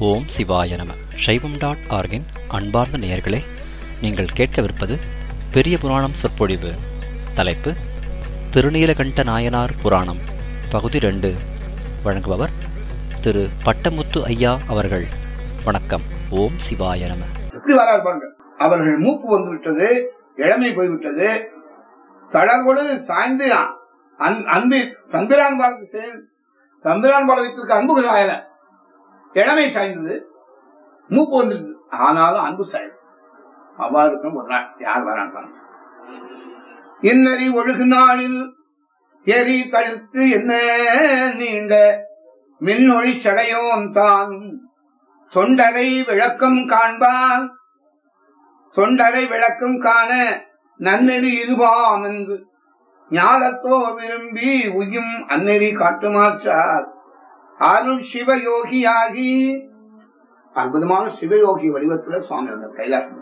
ஓம் சிவாய நம. சைவம்.org-இன் அன்பார்ந்த நேயர்களே, நீங்கள் கேட்கவிருப்பது பெரிய புராணம் சொற்பொழிவு. தலைப்பு திருநீலகண்ட நாயனார் புராணம், பகுதி 2. வழங்குபவர் திரு பட்டமுத்து ஐயா அவர்கள். வணக்கம். ஓம் சிவாய நம. எப்படி வராது பாருங்க. அவர்கள் மூப்பு வந்து விட்டது, இளமை போய்விட்டது, தளர்வோடு சாய்ந்து அன்பு தம்பிரான் பாலத்து தம்பிரான் பால வைத்திருக்க அன்பு சாயல, இளமை சாய்ந்தது, மூப்பு வந்துருக்கு, ஆனாலும் அன்பு சாயல். அவ்வாறு இருக்கும் ஒரு நாள் யார் வரான். இன்னறி ஒழுகு நாளில் எரி தழுத்து என்ன நீண்ட மின்னொளி சடையோன் தான் தொண்டரை விளக்கம் காண்பான், தொண்டரை விளக்கம் காண நன்னெறி இருபான் என்று ஞாலத்தோ விரும்பி உயும் அந்நெறி காட்டுமாற்றார் அருள் சிவயோகியாகி. அற்புதமான சிவயோகி வடிவத்தில் சுவாமி வந்தார் கைலாசம்.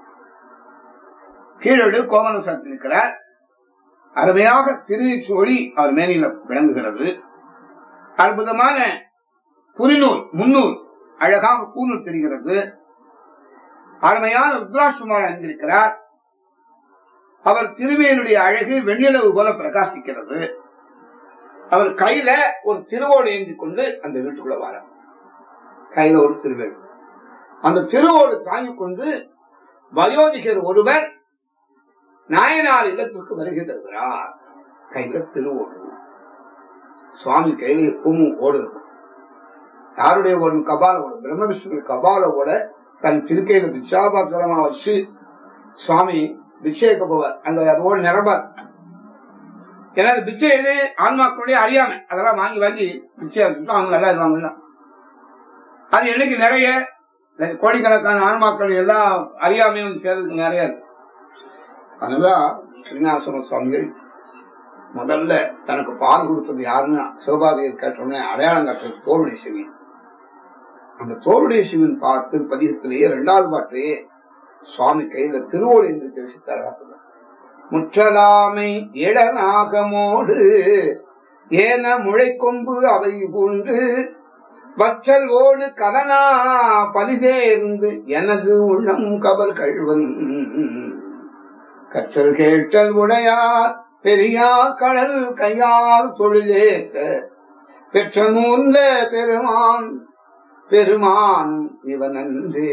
கீழோடு கோவணம் சாத்தி நிற்கிறார். அருமையாக திருநீற்றொளி அவர் மேனில விளங்குகிறது. அற்புதமான புரிநூல் முன்னூல் அழகாக பூநூல் தெரிகிறது. அருமையான ருத்ராட்சமாலை அணிந்திருக்கிறார். அவர் திருவேனுடைய அழகு வெண்ணிலவு போல பிரகாசிக்கிறது. அவர் கையில ஒரு திருவோடு ஏந்தி கொண்டு அந்த வீட்டுக்குள்ள வர, கையில ஒரு திருவேடு, அந்த திருவோடு தாங்கிக் கொண்டு வயோதிகர் ஒருவர் நாயனார் இல்லத்திற்கு வருகை தருகிறார். கையில திருவோடு. சுவாமி கையில எப்பவும் ஓடு இருக்கும். யாருடைய ஓடு? கபால ஓடு. பிரம்ம விஷ்ணு கபால ஓட தன் திருக்கையில பிச்சாபாத்திரமா வச்சு சுவாமி பிச்சைக்க போவார். அந்த அதோடு நிரம்பார். ஏன்னா பிச்சை எது ஆன்மாக்களுடைய அறியாம, அதெல்லாம் வாங்கி வாங்கி பிச்சையா வச்சுட்டு அவங்க நல்லா இருவாங்க. அது என்னைக்கு நிறைய கோடிக்கணக்கான ஆன்மாக்கள் எல்லாம் அறியாமையும் சேர்றதுக்கு நிறைய இருக்கு. அதனாலதான் ஸ்ரீனிவாச சுவாமிகள் முதல்ல தனக்கு பால் கொடுத்தது யாருன்னு சிவபாதையர் கேட்டோன்னே அடையாளம் காட்டுறது தோளுடைய சிவன். அந்த தோளுடைய சிவன் பார்த்து பதிகத்திலேயே 2வது பாட்டிலேயே சுவாமி கையில திருவோடு என்று தெரிவித்தார். முற்றலாமை இடநாகமோடு ஏன முளைக்கொம்பு அவை பூண்டு வச்சல் ஓடு கலனா பலிதேர்ந்து எனது உள்ளம் கவர் கழ்வன் கற்றல் கேட்டல் உடையார் பெரியார் கடல் கையால் தொழிலேற்ற பெற்ற மூர்ந்த பெருமான் பெருமான் இவனன்றே.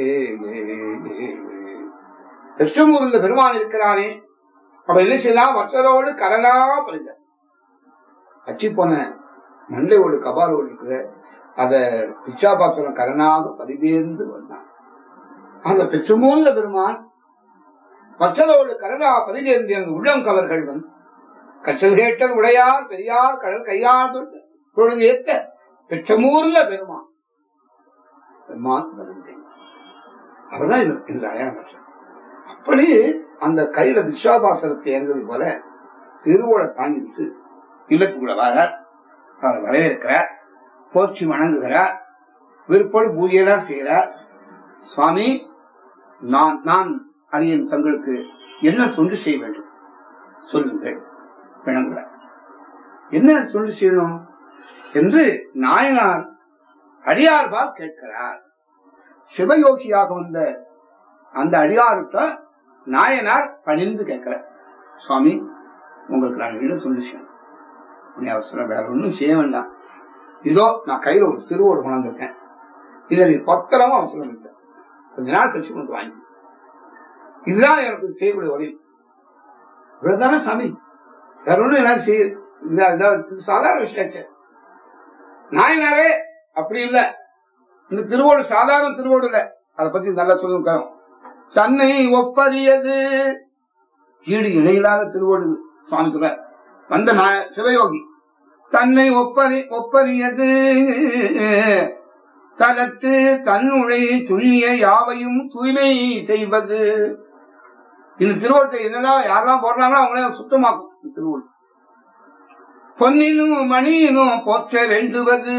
பெற்றமூர்ந்த பெருமான் இருக்கிறானே, அவ என்ன செய்யலாம்? வற்றலோடு கடலா பறிந்த அச்சி போன மண்டையோடு கபாலோடு இருக்கிற அத பிச்சாபாத்திரம் கடனாக பதிதேர்ந்து வந்தான். அந்த பெற்றமூர்ந்த பெருமான் வற்றலோடு கடலா பதிதேர்ந்து அந்த உள்ளம் கவர்கள் வந்து கற்றல் கேட்டல் உடையார் பெரியார் கடல் கையார் தொழுது ஏத்த பெற்றமூர்ந்த பெருமான் பெருமான் அவர்தான் இந்த அடையாளம் பெற்றார். அப்படி அந்த கையில விஸ்வாபாத்திரத்தை ஏந்தது போல திருவோட தாங்கிட்டு இல்லத்துக்குள்ள வரார். அவர் வரவேற்கிறார், போற்றி வணங்குகிறார், விருப்போடு பூஜையெல்லாம் செய்கிறார். சுவாமி, நான் அடியேன் தங்களுக்கு என்ன தொண்டு செய்ய வேண்டும் சொல்லுங்கள் வணங்குகிறார். என்ன தொண்டு செய்யணும் என்று நாயனார் அடியார்பால் கேட்கிறார். சிவயோகியாக வந்த அந்த அடியார்கிட்ட நாயனார் பணிந்து கேட்கிற, சுவாமி உங்களுக்கு நான் என்ன சொல்லி செய்யணும்? அவசரம் வேற ஒன்னும் செய்ய வேண்டாம். இதோ நான் கையில ஒரு திருவோடு கொண்டிருக்கேன், இதை நீ பத்திரமா அவசரம் இல்லை, கொஞ்ச நாள் கழிச்சு கொண்டு வாங்கி, இதுதான் எனக்கு செய்யக்கூடிய உதவி. இவ்வளவுதானே சாமி, வேற ஒண்ணும் என்ன செய்ய, சாதாரண விஷயம். நாயனாரே அப்படி இல்ல, இந்த திருவோடு சாதாரண திருவோடு இல்ல, அதை பத்தி நல்லா சொல்லுங்க. தன்னை ஒப்பறியது ஈடு இணையில்லாத திருவோடு சுவாமி சொல்ற வந்த சிவயோகி. தன்னை ஒப்பறியது தலத்து தன்னுடைய துல்லிய யாவையும் தூய்மை செய்வது. இந்த திருவோட்டை என்னெல்லாம் யாரெல்லாம் போடுறாங்களோ அவங்களே சுத்தமாக்கும். திருவோடு பொன்னினும் மணியினும் போற்ற வேண்டுவது.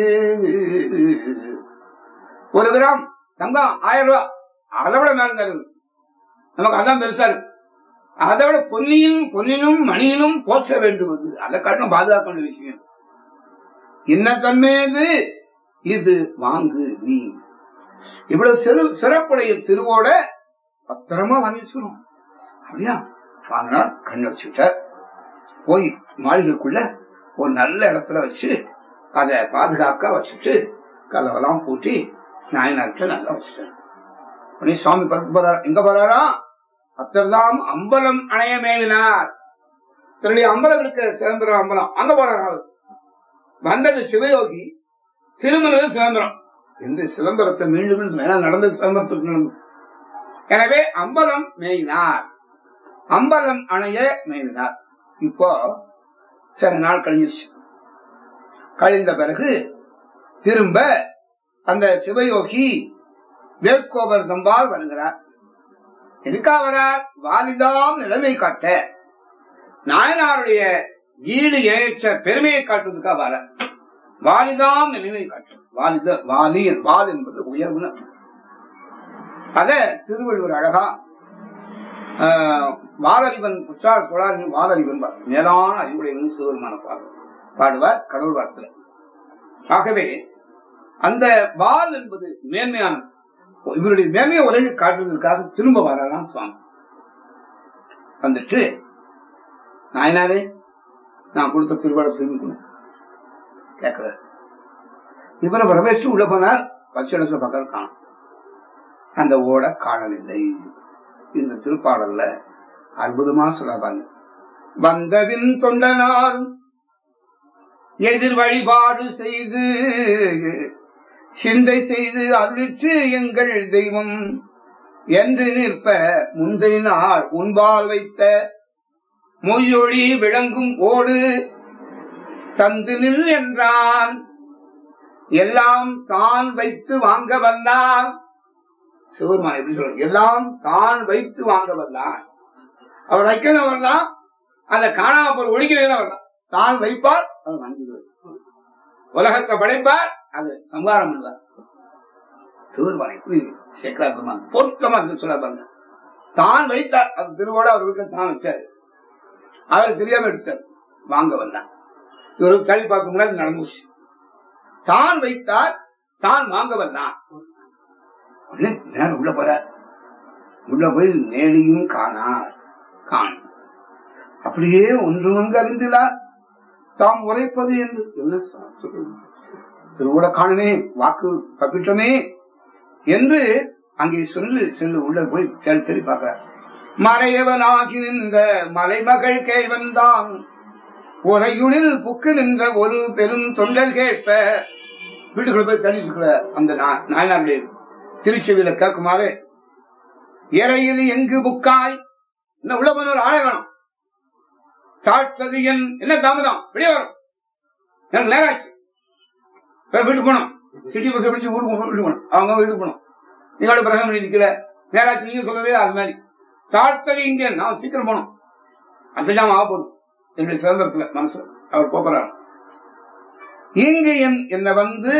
1 கிராம் தங்கம் 1000 ரூபாய், அதை விட மேல தருது நமக்கு, அதான் பெருசா இருக்கு. அதை விட பொன்னினும் மணியினும் போற்ற வேண்டுவது, அதை காட்டும் பாதுகாக்க வேண்டிய விஷயம். இன்ன தன்மேது இது வாங்கு நீ இவ்வளவு சிறப்புடைய திருவோட பத்திரமா வாங்கி வச்சுக்கணும். அப்படியா வாங்கினார், கண்ணு வச்சுக்கிட்டார். போய் மாளிகைக்குள்ள ஒரு நல்ல இடத்துல வச்சு அதை பாதுகாக்க வச்சுட்டு கதவெல்லாம் பூட்டி நாயனார்கிட்ட நல்லா வச்சுட்டார். உடனே சுவாமி பரப்பு போறார். எங்க போறாரா? அத்தர்தாம் அம்பலம் அணைய மேலினார். தன்னுடைய அம்பலம் இருக்க சிதம்பரம் அம்பலம், அங்க போறார். வந்தது சிவயோகி, திருமணது சிதம்பரம். எந்த சிதம்பரத்தை மீண்டும் நடந்தது சிதம்பரத்துக்கு நடந்தது. எனவே அம்பலம் மேயினார், அம்பலம் அணைய மேயினார். இப்போ சில நாள் கழிஞ்சிருச்சு. கழிந்த பிறகு திரும்ப அந்த சிவயோகி வேட்கோபர் தம்பால் வருகிறார். எதுக்கா வரார்? வாலிதாம் நிலைமை காட்ட, நாயனாருடைய ஈடு இணையற்ற பெருமையை காட்டுவதுக்கா வர. வாலிதாம் நிலைமை காட்டு. வாலி வால் என்பது உயர்வு. அத திருவள்ளுவர் அழகா வாலறிவன் குற்றார் கோளாரின் வாலறிவன் மேலான அறிவுடையவன் சிவருமான பாடுவார் கடவுள் வார்த்தை. ஆகவே அந்த வால் என்பது மேன்மையானது. இவருடைய மேன்மையை உலகை காட்டுவதற்காக திரும்ப வரலாம் சுவாமி. வந்துட்டு நாயனாரே நான் கொடுத்த திருவாளர் திரும்ப கேட்கிறார். இவரை வரவேற்று உள்ள போனார். பச்சை பக்கம் காணும். அந்த ஓட காணவில்லை. இந்த திருப்பாடல்ல அற்புதமா சொல்றாங்க. வந்தவின் தொண்டனார் எதிர் வழிபாடு செய்து சிந்தை செய்து அருளிற்று எங்கள் தெய்வம் என்று நிற்ப முந்தை நாள் உன்பால் வைத்த மொய்யொழி விளங்கும் ஓடு தந்து நில் என்றான். எல்லாம் தான் வைத்து வாங்க வந்தான். சிவருமான் எப்படி சொல்ற? எல்லாம் தான் வைத்து வாங்க வந்தான். அவர் வைக்கணும் வரலாம், அதை காணாம போய் ஒழிக்கிறேன் வரலாம். தான் வைப்பார், அவர் வாங்கிடுவார். உலகத்தை படைப்பார், அது சம்ஹாரம் பண்ணுவார். சிவருமான் எப்படி சேக்கலாத்தமா பொருத்தமா சொல்ல பாருங்க. தான் வைத்தார், அது திருவோட அவர் வீட்டுல தான் வச்சாரு. அவர் தெரியாம எடுத்தார், வாங்க வந்தான். இவரு தள்ளி பார்க்க முன்னாடி நடந்துச்சு. தான் வைத்தார், தான் வாங்க வந்தான். நேரம் உள்ள போற, உள்ள போய் நேடியும் காணார். காணும் அப்படியே ஒன்றுமங்கு அறிந்திலார் தாம் உரைப்பது என்று என்ன சொல்றது? திருவிழா காணனே, வாக்கு தப்பிட்டமே என்று அங்கே சொல்லி சென்று உள்ள போய் தேடி தேடி பார்க்கிறார். மறையவனாகி நின்ற மலைமகள் கேள்வன்தான் உரையுளில் புக்கு நின்ற ஒரு பெரும் தொண்டர் கேட்ப. வீட்டுக்குள்ள போய் தள்ளிட்டு இருக்கிற அந்த நாயனாருடைய திருச்செவியில கேட்குமாறு, இறையில் எங்கு புக்காய், என்ன உள்ள போன ஒரு ஆளை வேணும். சாட்பது என் என்ன தாமதம், வெளியே வரும், எனக்கு நேரம் ஆச்சு, வீட்டுக்கு போனோம். சிட்டி பஸ் பிடிச்சி ஊருக்கு வீட்டுக்கு போனோம். அவங்க வீட்டுக்கு போனோம். நீங்களோட பிரசனம் பண்ணி நிக்கல, நேராச்சு நீங்க சொல்லவே. அது மாதிரி சாட்பது இங்க நான் சீக்கிரம் போனோம். அதுதான் ஆக போதும் என்னுடைய சுதந்திரத்துல மனசுல அவர் போக்குறாரு. இங்கு என்ன வந்து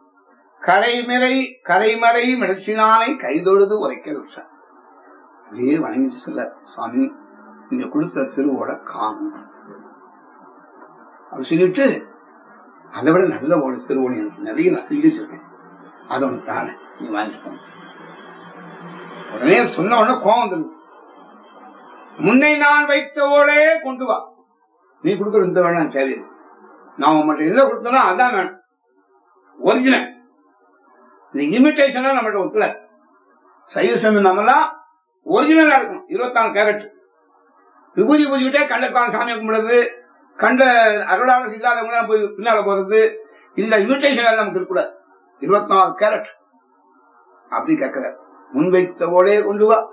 கரைமறை மிடச்சினானை கைதொழுது உரைக்க அப்படியே வணங்கிட்டு சொல்ல, சுவாமி நீங்க கொடுத்த திருவோட காணும் அப்படி சொல்லிட்டு, அதை விட நல்ல ஓட திருவோடு எனக்கு நிறைய நான் செஞ்சு வச்சிருக்கேன், அதை ஒன்று தானே நீ வாங்கிக்கோங்க. உடனே சொன்ன உடனே கோவம் வந்துருக்கு. முன்னை நான் வைத்த ஓடே கொண்டு வா, நீ கொடுக்குற இந்த வேணாம் தேவையில்லை, நான் மட்டும் எதை கொடுத்தோன்னா அதான் வேணும், ஒரிஜினல். இந்த இமிட்டேஷனா நம்மகிட்ட ஒத்துல சைவ சமயம் நம்மலாம் ஒரிஜினலா இருக்கணும். 24 கேரட் விபூதி பூஜிக்கிட்டே கண்டக்கான சாமியை கும்பிடுறது, கண்ட அருளாளர் இல்லாதவங்க போய் பின்னால போறது, இந்த இமிட்டேஷன் நமக்கு இருக்கக்கூடாது. 24 கேரட் அப்படி கேட்கிற. முன்வைத்தவோடே கொண்டு வா.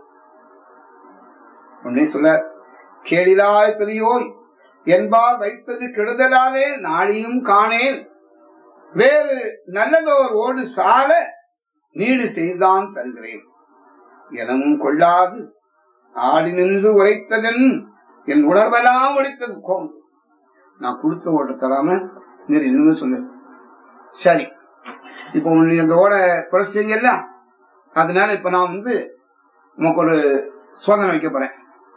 உடனே சொல்ல, கேளிலாய் பெரியோய் என்பால் வைத்தது கெடுதலாலே நாளையும் காணேன், வேறு நல்லதோர் ஓடு சால நீடு செய்தான் தருகிறேன், எனவும் கொள்ளாது ஆடி நின்று உரைத்ததன் என் உணர்வெல்லாம் ஒழித்தது கோம். நான் கொடுத்த ஓட்ட தராம நீர் இன்னும் சொல்லு. சரி, இப்ப நீ அந்த ஓட குறைச்சிங்கல்ல, அதனால இப்ப நான் வந்து உனக்கு ஒரு சோதனை வைக்க போறேன்.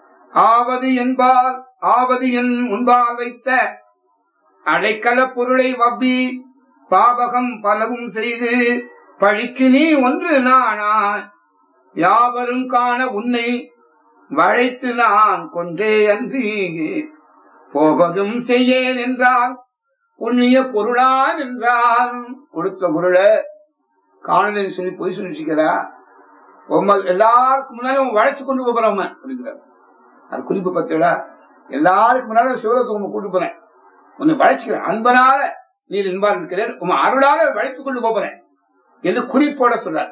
ஆவது என் முன்பால் வைத்த அடைக்கல பொருளை வப்பி பாபகம் பலவும் செய்து பழிக்கு நீ ஒன்று நானா யாவரும் காண உன்னை வளைத்து நான் கொண்டே அன்றி போவதும் செய்யேன் என்றான். புண்ணிய பொருளான் என்றான். கொடுத்த பொருளை காணலன்னு சொல்லி பொய் சொல்லிட்டு எல்லாருக்கும் முன்னாலும் வளைச்சு கொண்டு போறோம் அப்படிங்கிறார். அது குறிப்பு பத்தியடா, எல்லாருக்கும் முன்னாலும் சிவலத்துக்கு கூட்டு போறேன், உன்னை வளைச்சுக்கிறேன், அன்பனால நீர் என்பார் இருக்கிறேன், உன் அருளால வளைத்து கொண்டு போறேன் என்று குறிப்போட சொல்றார்.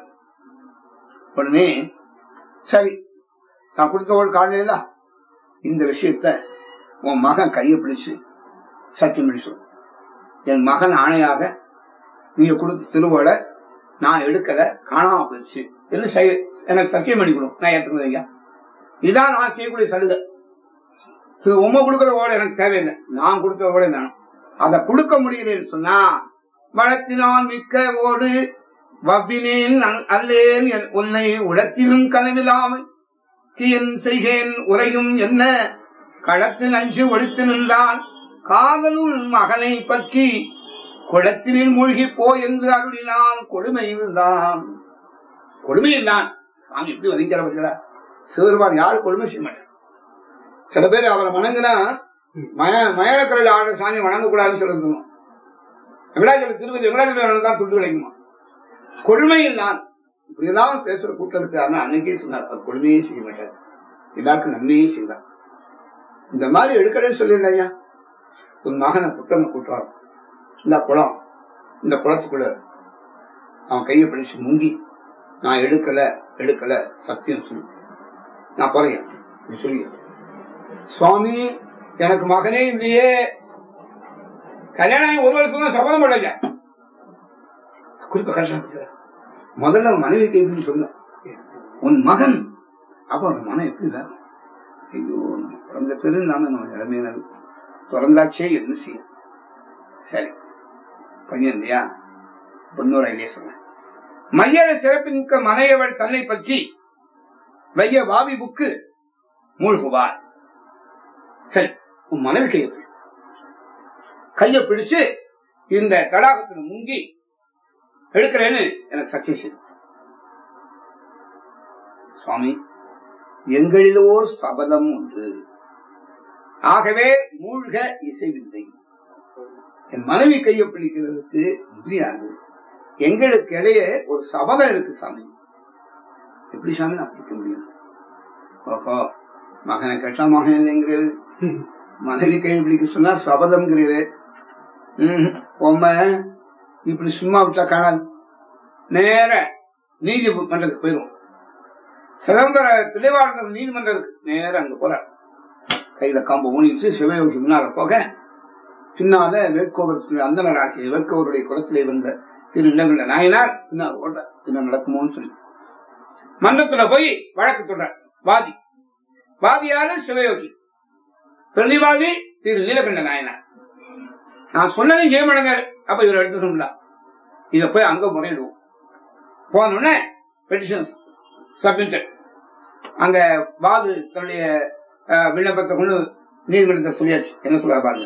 உடனே சரி, நான் கொடுத்தவள் காணல, இந்த விஷயத்த உன் மகன் கையை பிடிச்சு சத்தியம் பண்ணி சொல். என் மகன் ஆணையாக நீங்க கொடுத்த திருவோட நான் எடுக்கல, காணாம போயிடுச்சு என்று எனக்கு சத்தியம் பண்ணி கொடு, நான் ஏற்றுக்கணும் ஐயா. இதான் நான் செய்யக்கூடிய சலுகை. உண்மை கொடுக்கிற ஓட எனக்கு தேவையில்லை, நான் கொடுத்த ஓட வேணும். அதை கொடுக்க முடியலன்னு சொன்னா வளத்தினால் மிக்க ஓடு வவ்வினேன் அல்லேன் உன்னை உளத்திலும் கனவில்லாமை தீயன் செய்கேன் உரையும் என்ன களத்து நஞ்சு ஒழித்து நின்றான் காதலுள் மகனை பற்றி குளத்தினில் மூழ்கி போ என்று அருளினான். கொடுமையில்தான் கொடுமையில்தான் நான் எப்படி வதிக்கிறவர்களா சிவருமான் யாரும் கொடுமை செய்ய மாட்டேன். சில பேர் அவரை வணங்குனா மயனக்கரையில் ஆடுற சாமி வணங்கக்கூடாதுன்னு சொல்லிருக்கணும். வெங்கடாச்சல திருப்பதி வெங்கடாச்சலம் தான் துண்டு கிடைக்குமா? கொடுமையில் நான் இப்படிதான் பேசுற கூட்டம் இருக்கு. ஆனா அன்னைக்கே சொன்னார், அவர் கொடுமையே செய்ய மாட்டார், எல்லாருக்கும் நன்மையே செய்வார். இந்த மாதிரி எடுக்கிறேன்னு சொல்லியிருந்தேன் ஐயா. உன் மகனை புத்தகம் கூட்டுவார், இந்த குளம், இந்த குளத்துக்குள்ள அவன் கையை பிடிச்சு முங்கி நான் எடுக்கல சத்தியம் சொல்லி நான் போறேன் சொல்லி, சுவாமி எனக்கு மகனே இல்லையே, கல்யாணம் ஒரு வருஷம் சபதம் பண்ணல, குறிப்பா கஷ்டம். முதல்ல மனைவி கைப்பின்னு சொன்ன உன் மகன், அப்ப அவன் மனம் எப்படி வேணும்? ஐயோ குழந்தை பேரு நாம இளமையான பிறந்தாச்சே என்ன செய்ய. சரி பையன் இல்லையா, பொன்னூர் ஐடியா சொன்ன மையர சிறப்பின்க மனையவள் தன்னை பற்றி வைய வாவி புக்கு மூழ்குவார். சரி உன் மனைவி கையை பிடிச்சு இந்த தடாகத்தில் முங்கி எடுக்கிறேன்னு எனக்கு சத்தியம் செய்யும். சுவாமி எங்களிலோர் சபதம் உண்டு, ஆகவே மூழ்க இசைவில்லை. என் மனைவி கையை பிடிக்கிறதுக்கு முடியாது, எங்களுக்கு இடையே ஒரு சபதம் இருக்கு சாமி. எப்படி சாமி நான் பிடிக்க முடியும்? ஓஹோ மகனை கேட்டா மகன் இல்லைங்கிறது, மனைவி கையை பிடிக்க சொன்னா சபதம்ங்கிறது. உண்மை இப்படி சும்மா விட்டா காணாது, நேர நீதிமன்றத்துக்கு போயிடும். சிதம்பர திளைவாளர் நீதிமன்றத்துக்கு நேர அங்க போற, கையில காம்பு ஊனிச்சு சிவயோகி முன்னால போக, பின்னால வேட்கோவர் அந்தனராகிய வேட்கோவருடைய குளத்திலே வந்த திரு இல்லங்கண்ட நாயனார் பின்னால் ஓடுற, என்ன நடக்குமோன்னு சொல்லி மன்றத்துல போய் வழக்கு சொல்ற. வாதியாரு சிவயோகி, பிரதிவாதி திரு நீலகண்ட நாயனார். நான் சொன்னதையும் செய்ய மாட்டேங்காரு. அப்ப இவர் எடுத்துக்கணும்ல, இத போய் அங்க முறையிடுவோம். போனோடனே பெட்டிஷன் சப்மிட்டட். அங்க வாது தன்னுடைய விண்ணப்பத்தை கொண்டு நீதிமன்றத்தை சொல்லியாச்சு. என்ன சொல்ல பாருங்க,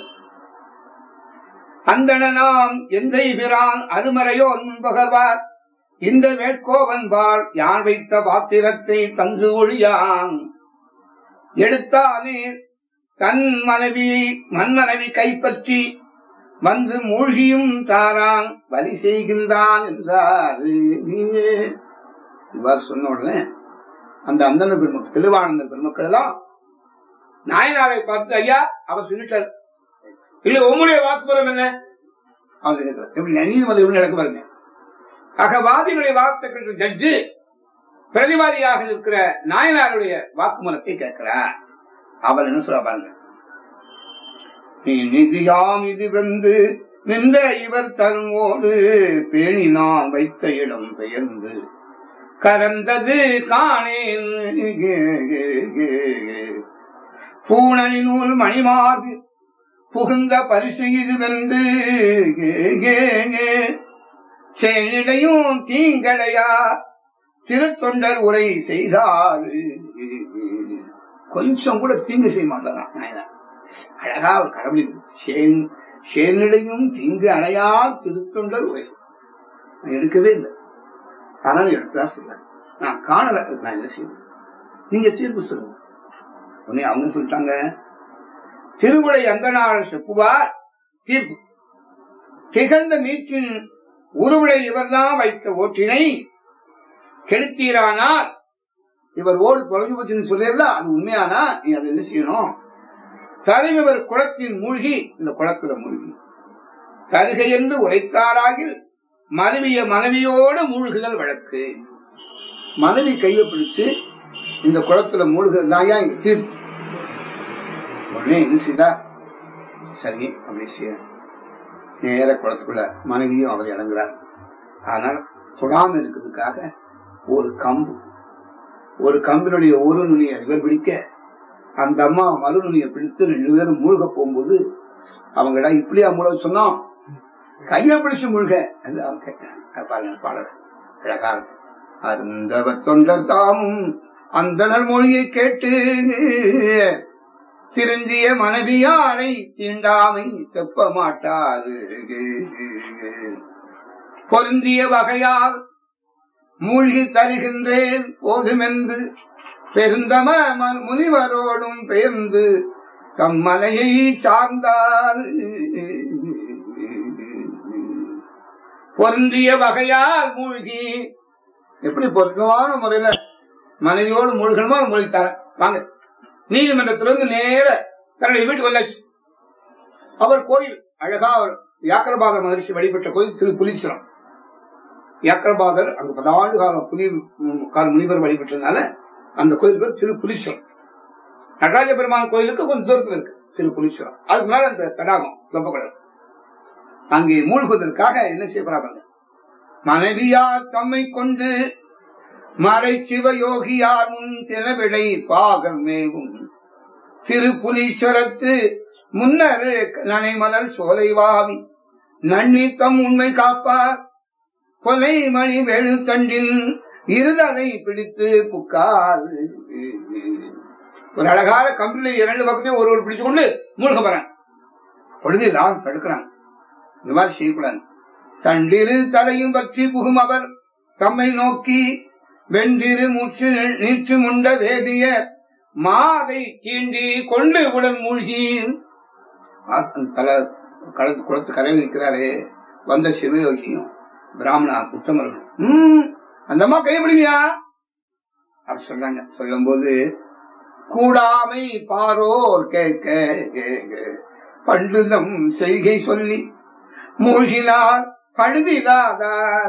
அந்தனாம் எந்த பிரான் அருமறையோ முன்பகர்வார் இந்த வேட்கோவன்பால் யான் வைத்த பாத்திரத்தை தங்கு ஒழியான் எடுத்தானே தன் மன்மனைவி கைப்பற்றி வந்து மூழ்கியும் தாரான் வலி செய்கின்றான் என்றார். இவ்வாறு சொன்ன உடனே அந்த அந்தன பெருமக்கள் தெளிவானந்த பெருமக்கள் எல்லாம் நாயனாரை பார்த்து, ஐயா அவர் சொல்லிட்டார், இல்ல உங்களுடைய வாக்குமூலம் என்ன? அவர் எப்படி நீதிமன்றம் நடக்க பாருங்க. ஆக வாதிகளுடைய வார்த்தை ஜட்ஜு பிரதிவாதியாக இருக்கிற நாயனாருடைய வாக்குமூலத்தை கேட்கிறார். அவர் என்ன சொல்ல பாருங்க, நீ நிதியாம் இது வந்து நின்ற இவர் தருவோடு பேணி நான் வைத்த இடம் பெயர்ந்து கரந்தது காணேன் பூணனி நூல் மணிமார்பு புகுந்த பரிசு இதுவென்று செயலிடையும் தீங்கடையா திருத்தொண்டர் உரை செய்தார். கொஞ்சம் கூட தீங்கு செய்ய மாட்டாராம். அழகா ஒரு கடவுளின் செயலிடையும் தீங்கு அடையா திருத்தொண்டர் உரை எடுக்கவே இல்லை. ஆனாலும் எடுத்துதான் சொல்றேன். நான் காணல, நான் என்ன செய்வேன், நீங்க தீர்ப்பு சொல்லுங்க. உடனே அவங்க சொல்லிட்டாங்க, திருவுடை அந்தனார் செப்புவார் தீர்ப்பு, திகழ்ந்த நீச்சின் உருவிடை இவர்தான் வைத்த ஓட்டினை கெடுத்தீரானால், இவர் ஓடு தொலைஞ்சு போச்சுன்னு சொல்லிடல, அது உண்மையானா நீ அதை என்ன செய்யணும், தருவிவர் குளத்தின் மூழ்கி, இந்த குளத்துல மூழ்கி தருகை என்று உரைத்தாராகில் மனைவிய மனைவியோடு மூழ்குதல் வழக்கு. மனைவி கையை பிடிச்சு இந்த குளத்துல மூழ்குதல் தாயா இங்க தீர்ப்பு. உடனே என்ன செய்தா, சரி அப்படி செய்ய நேர குளத்துக்குள்ள மனைவியும் அவர் இறங்குறார். ஆனால் தொடாம இருக்கிறதுக்காக ஒரு கம்பினுடைய ஒரு நுனியை இவர் பிடிக்க, அந்த அம்மா மறு நுனியை பிடித்து 2 பேரும் மூழ்க போகும்போது அவங்கடா இப்படியா மூழ்க சொன்னோம், கைய பிடிச்சு மூழ்க பாருங்க பாடல் அழகா. அருந்தவ தொண்டர் தாமும் அந்தனர் மொழியை கேட்டு திருந்திய மனைவியாரை தீண்டாமை செப்ப மாட்டாது, பொருந்திய வகையால் மூழ்கி தருகின்றேன் போதுமென்று பெருந்தம முனிவரோடும் பெயர்ந்து தம் மலையை சார்ந்தார். பொருந்திய வகையால் மூழ்கி, எப்படி பொருத்தமான முறையில மனைவியோடு மூழ்கணுமோ மூழ்கித்தார. வாங்க, நீதிமன்றத்திலிருந்து நேர தன்னுடைய வீட்டுக்கு வந்தாச்சு. அவர் கோயில் அழகா, வியாக்கிரபாத மகரிஷி வழிபட்ட கோயில் திரு புலிச்சரம். வியாக்கிரபாதர் அங்கு 10 ஆண்டு கால முனிவர் வழிபட்டதுனால அந்த கோயில் பேர் திரு புலிச்சரம். நடராஜ பெருமான் கோயிலுக்கு கொஞ்சம் தூரத்தில் இருக்கு திரு புலிச்சரம். அதுக்கு மேல அந்த தடாகம் வெப்பக்கடல். அங்கே மூழ்குவதற்காக என்ன செய்யப்படுறாங்க, மனைவியார் தம்மை கொண்டு மறை சிவயோகியார் முன் சிலவிடை பாகர் மேவும் திரு புலீஸ்வரத்து முன்னர் நனைமலர் சோலை வாவி நன்னி தம் உண்மை காப்பார் கொலை மணி வேணு தண்டின் இருதனை பிடித்து புக்கார். ஒரு அழகான கம்பில 2 பக்கத்தையும் ஒரு பிடிச்சு கொண்டு மூழ்க போறாங்க. பொழுது எல்லாரும் தடுக்கிறாங்க, இந்த மாதிரி செய்யக்கூடாது. தண்டிரு தலையும் பற்றி புகும் அவர் தம்மை நோக்கி வெண்டிரு மூச்சு நீச்சு முண்ட வேதிய மாதை தீண்டி கொண்டு உடன் மூழ்கி. குளத்து கரையில் நிற்கிறாரே வந்த சிவயோகியும் பிராமணா உத்தமர்கள், அந்த அம்மா கைப்பிடிமையா அப்படி சொல்றாங்க. சொல்லும் போது கூடாமை பாரோர் கேட்க பண்டுதம் செய்கை சொல்லி மூழ்கினார் பழுதிலாதார்.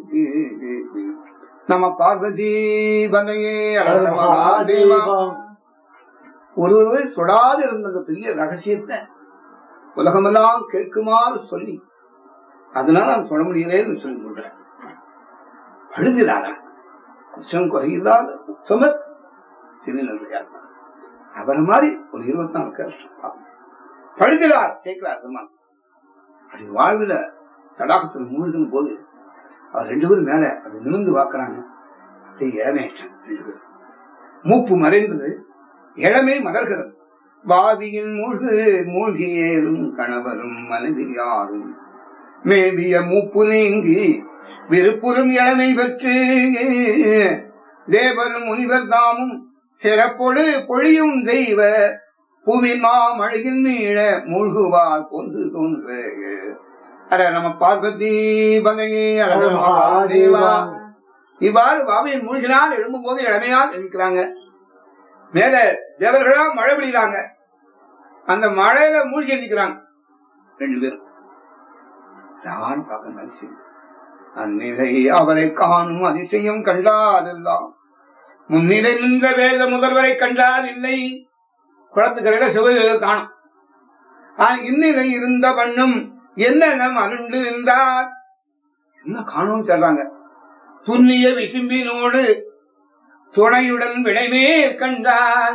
நம்ம பார்வதி பனையே மகாதேவா. ஒருவரை தொடாது இருந்த பெரிய ரகசியத்தை உலகமெல்லாம் கேட்குமாறு சொல்லி, அதனால நான் சொல்ல முடியலேன்னு சொல்லி சொல்றேன். பழுதிலாதா குற்றம் குறையில்லாத உத்தமர் திருநெல்வேலியார். அவர் மாதிரி ஒரு 24 வருஷம் பழுதிலார் சேர்க்கிறார். அப்படி வாழ்வுல தடாகத்தில் மூழ்கும் போது அவர் 2 பேரும் மேல அப்படி நிமிர்ந்து வாக்குறாங்க. அப்படியே இளமையற்றான் 2 பேரும். மூப்பு மறைந்தது, இளமை மலர்கிறது. வாதியின் மூழ்கி ஏறும் கணவரும் மனைவியாரும் மேவிய மூப்பு நீங்கி விருப்புறும் இளமை பெற்று தேவரும் முனிவர் தாமும் சிறப்பொழு பொழியும் தெய்வ புவின் மாமழையின் நீழ மூழ்குவார் பொந்து தோன்ற. அர நம்ம பார்வதி பனையே மகாதேவா. இவ்வாறு பாவையின் மூழ்கினால் எழும்பும் போது இளமையால் இருக்கிறாங்க. மேல தேவர்களா மழை பெய்யறாங்க, அந்த மழையில மூழ்கி இருக்கிறாங்க 2 பேரும். யாரும் பார்க்க அதிசயம். அந்நிலை அவரை காணும் அதிசயம் கண்டாதெல்லாம் முன்னிலை நின்ற வேத முதல்வரை கண்டால் இல்லை. குளத்துக்கரையில சிவகர் காணும். இந்நிலை இருந்த வண்ணம் என்ன அருண்டு நின்றார், என்ன காணும் சொல்றாங்க. துண்ணிய விசும்பினோடு துணையுடன் விடைமேல் கண்டார்.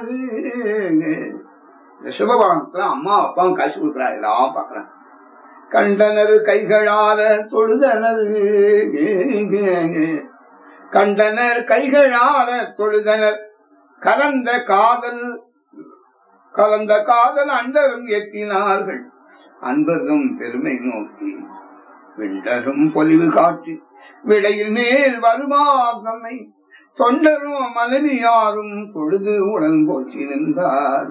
சிவபகவான் அம்மா அப்பாவும் காட்சி கொடுக்கிறா, எல்லாம் பாக்குறாங்க. கண்டனர் கைகளால தொழுதனர், கண்டனர் கைகளால தொழுதனர் கலந்த காதல் அண்டரும் எத்தினார்கள் அன்பரும் பெருமை நோக்கி விண்டரும் பொலிவு காட்டி விடையில் மேல் வருமார் நம்மை தொண்டரும் மனைவியாரும் தொழுது உடன் போற்றி நின்றார்.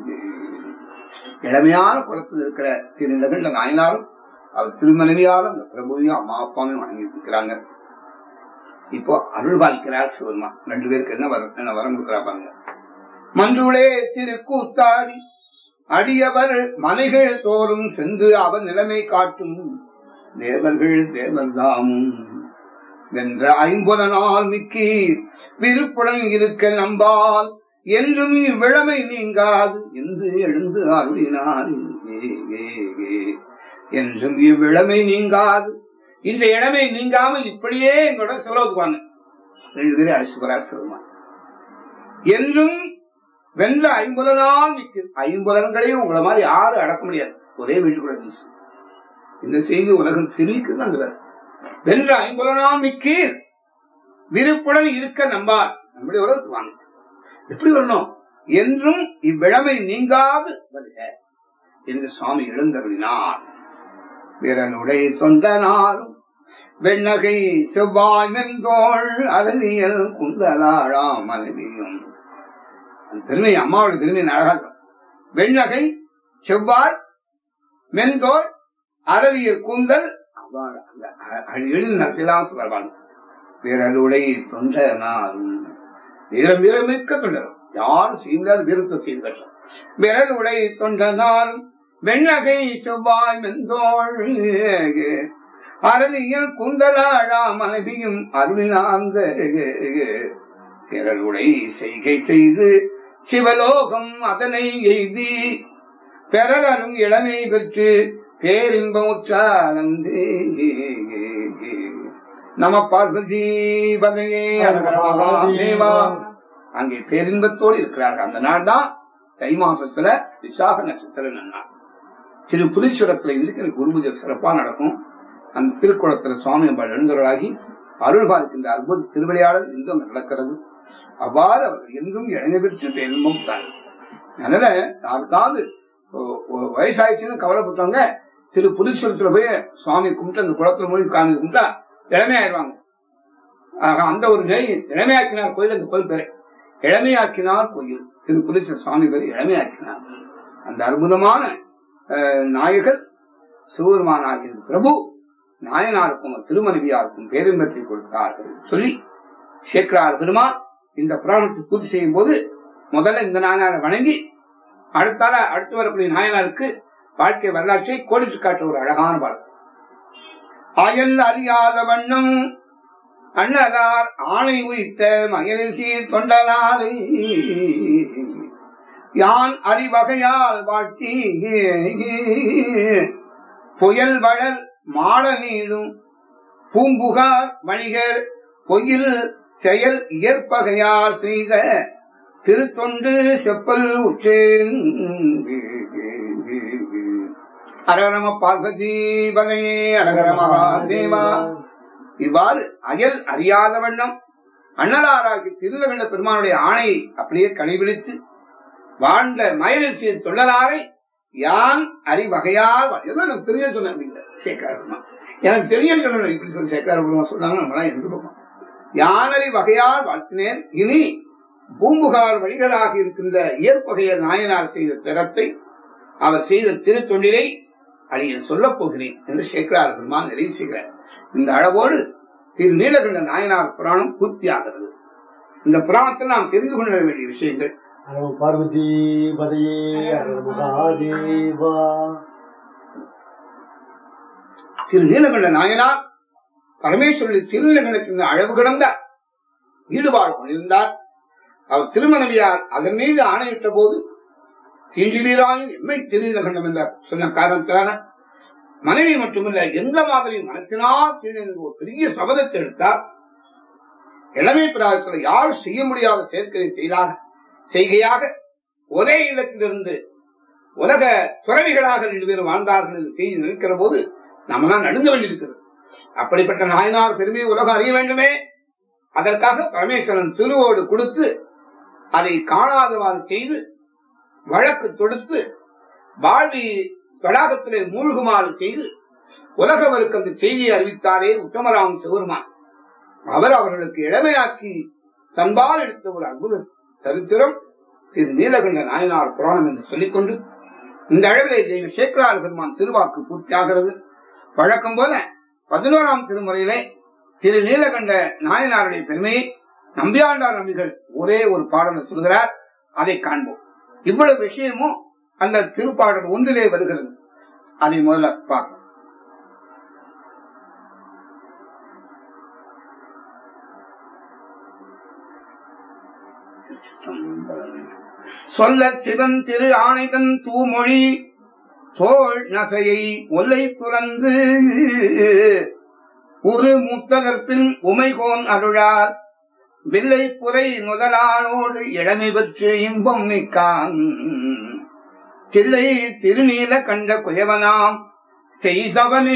இளமையான குலத்தில் இருக்கிற திருநகண்ட நாயனாரும் அவர் திருமனைவியாரும் அந்த பிரபுவையும் அம்மா அப்பாவையும் வணங்கிட்டு இருக்கிறாங்க. இப்போ அருள் பாலிக்கிறார் சிவருமான். 2 பேருக்கு என்ன வரம் கொடுக்கிறா பாருங்க. மந்துளே திருக்கூத்தாடி அடியவர் மனைகள் தோறும் சென்று அவர் நிலைமை காட்டும் தேவர்கள் தேவர்தாமும் வென்ற 50 மிக்கீர் விருப்புடன் இருக்க நம்பால் என்றும் இவ்விழமை நீங்காது என்று எழுந்து அருளினார். என்றும் இவ்விழமை நீங்காது, இந்த இளமை நீங்காமல் இப்படியே எங்களோட சிவலோகத்துவாங்க 2 பேரை அழைச்சு போறார் சிவருமான். என்றும் வென்ற 50 மிக்கீர், 50 உங்களை மாதிரி யாரும் அடக்க முடியாது, ஒரே வீட்டுக்குள்ள இருந்துச்சு. இந்த செய்தி உலகம் தெரிவிக்குது. அந்த வென்ற 50 மிக்கீர் விருப்புடன் இருக்க நம்பார். நம்முடைய உலகத்துக்கு வாங்க. எப்படி வரணும்? என்றும் இவ்விழமை நீங்காது வருக என்று சுவாமி எழுந்தருளினார். விரலுடை சொந்தனாரும் வெண்ணகை செவ்வாய் மென்தோள் அரளியல் குந்தலாழாம் மனைவியும். திருநை அம்மாவுடைய திருநை அழகாக வெண்ணகை செவ்வாய் மென்தோள் அரளியல் கூந்தல் எழுதி நடத்தலாம் சொல்வாங்க. விரலுடை தொண்டனாரும் வீரம் வீரமிக்க தொண்டரும், யாரும் செய்தால் வீரத்தை செய்த விரலுடை தொண்டனாரும் வெண்ணகை செவ்வாய் மென்தோள் அரளியல் குந்தலாழா மனைவியும் அருளினார்ந்த விரலுடை செய்கை செய்து சிவலோகம் அதனை எய்தி பெறலரும் இளமை பெற்று பேரின்பமுற்றாரந்தே. நம பார்வதி பதையே தேவா. அங்கே பேரின்பத்தோடு இருக்கிறார்கள். அந்த நாள் தான் தை மாசத்துல விசாக நட்சத்திர நாள். திரு புதீஸ்வரத்துல இருந்து குருபூஜை சிறப்பா நடக்கும். அந்த திருக்குளத்துல சுவாமி எழுந்தவர்களாகி அருள் பார்க்கின்ற அற்புத திருவிளையாடல் இன்று அங்க நடக்கிறது. அவ்வாறு அவர்கள் என்றும் இளைஞ பெற்று பேரின்பம் தான். அதனால யாருக்காவது வயசாயிடுச்சுன்னு கவலைப்பட்டவங்க திரு புதீஸ்வரத்துல போய் சுவாமி கும்பிட்டு அந்த குளத்துல மூழ்கி காமி கும்பிட்டா இளமையாயிருவாங்க. அந்த ஒரு நிலை இளமையாக்கினார் கோயில். அந்த கோயில் பேரு இளமையாக்கினார் கோயில். திரு புதீஸ்வர சுவாமி பேரு இளமையாக்கினார். அந்த அற்புதமான நாயகர் சிவபெருமானாகிய பிரபு நாயனாருக்கும் திருமனைவியாருக்கும் பேரின்பத்தை கொடுத்தார்கள் சொல்லி சேக்கரார் பெருமான் இந்த புராணத்தை பூர்த்தி செய்யும் போது முதல்ல இந்த நாயனாரை வணங்கி அடுத்து வரக்கூடிய நாயனாருக்கு வாழ்க்கை வரலாற்றை கோடிட்டு காட்ட ஒரு அழகான பாடல். அயல் அறியாத வண்ணம் அண்ணலார் ஆணை உயித்த மயலில் சீர் தொண்டனாரை யான் அறிவகையால் வாழ்த்தி புயல் வளர் மாட நீளும் பூம்புகார் வணிகர் பொயில் செயல் இயற்பகையால் செய்த திருத்தொண்டு செப்பல் உற்றேன். அரகரம பார்வதி பதையே அரகர மகாதேவா. இவ்வாறு அயல் அறியாத வண்ணம் அண்ணலாராகி திருநகண்ட பெருமானுடைய ஆணையை அப்படியே கடைபிடித்து வாழ்ந்த மயலில் சீர் தொண்டனாரை யான் அறிவகையால் ஏதோ எனக்கு தெரிய சொன்ன சேக்கரார் எனக்கு தெரிய சொல்லணும் இப்படி சொல்லி சேக்கரார் சொன்னாங்க. நம்மளாம் எதிர்ப்போம். யானறி வகையால் வாழ்த்தினேன். இனி பூம்புகார் வணிகராக இருக்கின்ற இயற்பகையர் நாயனார் செய்த திறத்தை அவர் செய்த திருத்தொண்டிலை அடியேன் சொல்லப் போகிறேன் என்று சேக்கரார் பெருமான் நிறைவு செய்கிறார். இந்த அளவோடு திரு நீலகண்ட நாயனார் புராணம் பூர்த்தியாகிறது. இந்த புராணத்தில் நாம் தெரிந்து கொள்ள வேண்டிய விஷயங்கள். பார்வதி பதையே மகாதேவா. திரு நீலகண்ட நாயனார் பரமேஸ்வரனுடைய திருநீலகண்டத்தின் அளவு கிடந்த ஈடுபாடு கொண்டிருந்தார். அவர் திருமணவியார் அதன் மீது ஆணையிட்ட போது தீண்டி வீராயும் எம்மை திருநீலகண்டம் என்ற சொன்ன காரணத்திலான மனைவி மட்டுமல்ல எந்த மாதிரி மனத்தினால் ஒரு பெரிய சபதத்தை எடுத்தார். இளமை பிராயத்தில் யார் செய்ய முடியாத செயற்கை செய்கையாக ஒரே இடத்திலிருந்து உலக துறவிகளாக 2 பேரும் வாழ்ந்தார்கள் என்று செய்தி நிற்கிற போது நம்மளால் நடுங்க வேண்டியிருக்கிறது. அப்படிப்பட்ட நாயனார் பெருமையை உலகம் அறிய வேண்டுமே. அதற்காக பரமேஸ்வரன் திருவோடு கொடுத்து அதை காணாதவாறு செய்து வழக்கு தொடுத்து வாழ்வி தடாகத்திலே மூழ்குமாறு செய்து உலகவருக்கு அந்த செய்தியை அறிவித்தாரே உத்தமராம் சிவருமான், அவர் அவர்களுக்கு இளமையாக்கி தன்பால் எடுத்த ஒரு அற்புத சரித்திரம் திரு நீலகண்ட நாயனார் புராணம் என்று சொல்லிக்கொண்டு இந்த அளவிலே ஜெய சேக்கரார் பெருமான் திருவாக்கு பூர்த்தியாகிறது. வழக்கம் போல 11ஆம் திருமுறையிலே திரு நீலகண்ட நாயனாருடைய பெருமையை நம்பியாண்டார் நம்பிகள் ஒரே ஒரு பாடலை சொல்கிறார். அதை காண்போம். இவ்வளவு விஷயமும் அந்த திருப்பாடல் ஒன்றிலே வருகிறது. அதை முதல்ல பார்ப்போம். சொல்ல சிவன் திரு ஆணைதன் தூமொழி தோல் நசையை ஒல்லை துறந்து உரு முத்தகற்பின் உமைகோன் அருளார் வில்லை புரை முதலாளோடு இளமை பெற்று இன்பம் மிக்கான் தில்லை திருநீல கண்ட குயவனாம் செய்தவனே.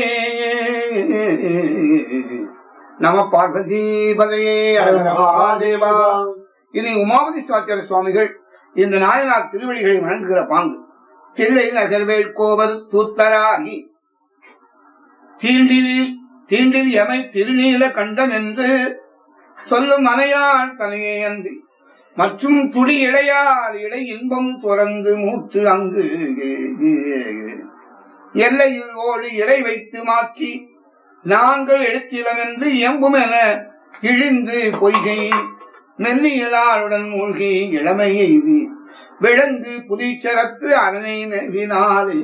நம பார்வதீபதையே மகாதேவா. இனி உமாபதி சிவாச்சாரிய சுவாமிகள் இந்த நாயனார் திருவடிகளை வணங்குகிற பாங்கு. தில்லை நகர்வேல் கோவர் தூத்தராணி தீண்டில் எமை திருநீல கண்டம் என்று சொல்லும் மனையாள் தனையே அன்றி மற்றும் துடி இடையால் இடை இன்பம் துறந்து மூத்து அங்கு எல்லையில் ஓடு இறை வைத்து மாற்றி நாங்கள் எடுத்திலம் என்று எம்பும் என இழிந்து பொய்கை நெல்லியலாளுடன் மூழ்கி இளமையை விழந்து புதிச்சரத்து அரணை நெவினாலே.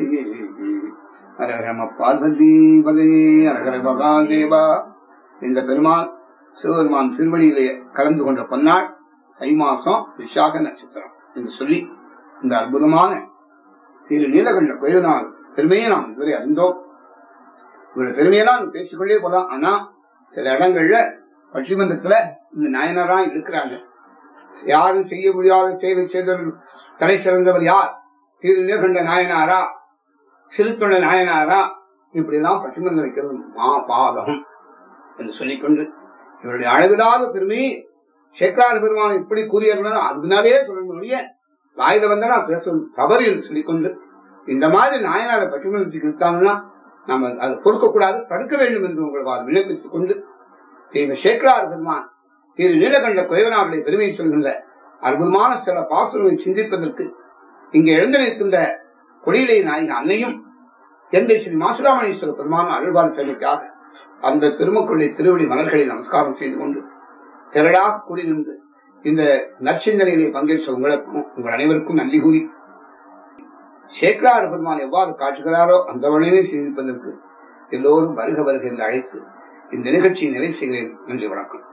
அரகரம பார்வதீபதே அரகர மகாதேவா. இந்த பெருமான் சிவபெருமான் திருவடியிலே கலந்து கொண்ட பொன்னாள் தை மாசம் விசாக நட்சத்திரம் என்று சொல்லி இந்த அற்புதமான திரு நீலகண்ட கோயிலால் பெருமையை நாம் இதுவரை அறிந்தோம். இவருடைய பெருமையெல்லாம் பேசிக்கொண்டே போலாம். ஆனா சில இடங்கள்ல பட்டிமன்றத்துல இந்த நாயனரா இருக்கிறாங்க. யாரும் செய்ய முடியாத சேவை செய்தவர் தடை சிறந்தவர் யார்? திரு நீலகண்ட நாயனாரா, சிறுத்தொண்ட நாயனாரா, இப்படி எல்லாம் பட்டிமன்றம் வைக்கிறது மா பாதம் என்று சொல்லிக்கொண்டு இவருடைய அளவில்லாத பெருமையை சேக்கரார் பெருமான் எப்படி கூறியவர்களோ அதனாலே சொல்ல வாயில வந்தா பேசுவது தவறு என்று சொல்லிக்கொண்டு இந்த மாதிரி நாயனாரை பட்டிமன்றத்துக்கு இருக்காங்கன்னா நம்ம அதை பொறுக்க கூடாது, தடுக்க வேண்டும் என்று உங்களை விண்ணப்பித்துக் கொண்டு சேக்கரார் பெருமான் திரு நீலகண்ட குயவனாருடைய பெருமையை சொல்கின்ற அற்புதமான சில பாசுரங்களை சிந்திப்பதற்கு இங்கே எழுந்திருக்கின்ற கொடியிலே நாயக அன்னையும் எந்தை ஸ்ரீ மாசுராமணீஸ்வர பெருமான அருள்வார் தேவைக்காக அந்த பெருமக்களுடைய திருவடி மலர்களை நமஸ்காரம் செய்து கொண்டு திரளாக கூடி நின்று இந்த நற்சிந்தனைகளை பங்கேற்ற உங்களுக்கும் உங்கள் அனைவருக்கும் நன்றி கூறி சேக்கரார் பெருமான் எவ்வாறு காட்டுகிறாரோ அந்த வழியை சிந்திப்பதற்கு எல்லோரும் வருக வருக என்று அழைத்து இந்த நிகழ்ச்சியை நிறைவு செய்கிறேன். நன்றி, வணக்கம்.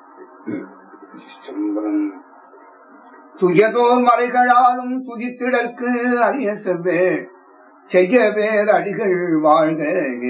துயதோர் மறைகளாலும் துதித்திடற்கு அரிய செவ்வே செய்ய பேர் அடிகள் வாழ்க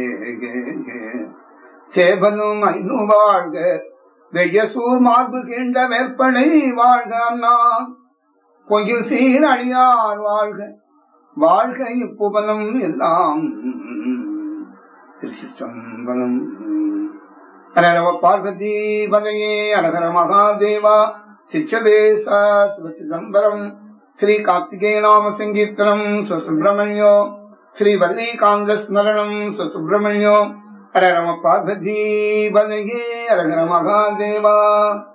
சேவனும் ஐநூ வாழ்க வெய்யசூர் மார்பு கீண்ட வேற்பனை வாழ்க அண்ணா பொயில் சீர் அடியார் வாழ்க வாழ்க இப்புவனம் எல்லாம். திருச்சிற்றம்பலம். அரகர பார்வதி பதையே அரகர மகாதேவா. சிச்சபேசா சிவசிதம்பரம். ஸ்ரீ கார்த்திகே நாம சங்கீர்த்தனம் சுப்பிரமணியோ. ஸ்ரீ வல்லி காந்த ஸ்மரணம் சுப்பிரமணியோ. அரகர பார்வதி பதையே அரகர மகாதேவா.